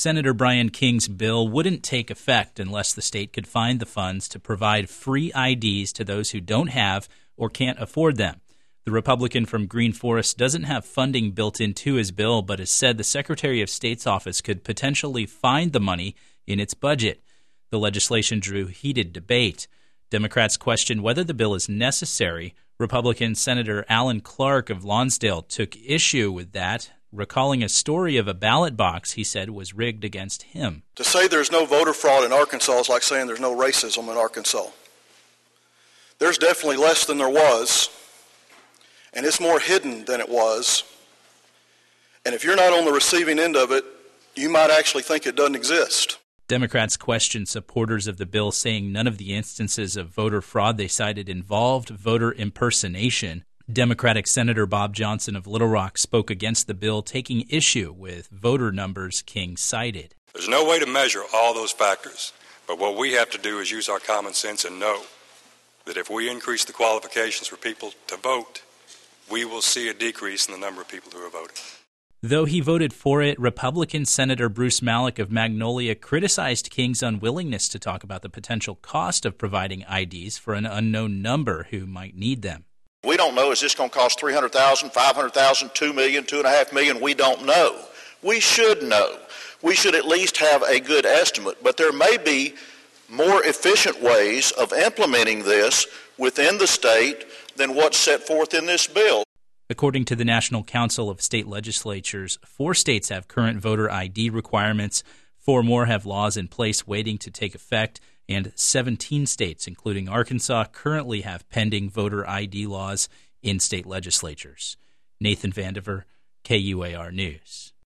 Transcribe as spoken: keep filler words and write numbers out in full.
Senator Brian King's bill wouldn't take effect unless the state could find the funds to provide free I Ds to those who don't have or can't afford them. The Republican from Green Forest doesn't have funding built into his bill, but has said the Secretary of State's office could potentially find the money in its budget. The legislation drew heated debate. Democrats questioned whether the bill is necessary. Republican Senator Alan Clark of Lonsdale took issue with that, recalling a story of a ballot box he said was rigged against him. To say there's no voter fraud in Arkansas is like saying there's no racism in Arkansas. There's definitely less than there was, and it's more hidden than it was. And if you're not on the receiving end of it, you might actually think it doesn't exist. Democrats questioned supporters of the bill, saying none of the instances of voter fraud they cited involved voter impersonation. Democratic Senator Bob Johnson of Little Rock spoke against the bill, taking issue with voter numbers King cited. There's no way to measure all those factors, but what we have to do is use our common sense and know that if we increase the qualifications for people to vote, we will see a decrease in the number of people who are voting. Though he voted for it, Republican Senator Bruce Malek of Magnolia criticized King's unwillingness to talk about the potential cost of providing I Ds for an unknown number who might need them. We don't know, is this going to cost three hundred thousand dollars, five hundred thousand dollars, two million dollars, two point five million dollars? We don't know. We should know. We should at least have a good estimate, but there may be more efficient ways of implementing this within the state than what's set forth in this bill. According to the National Council of State Legislatures, four states have current voter I D requirements, four more have laws in place waiting to take effect, and seventeen states, including Arkansas, currently have pending voter I D laws in state legislatures. Nathan Vandiver, K U A R News.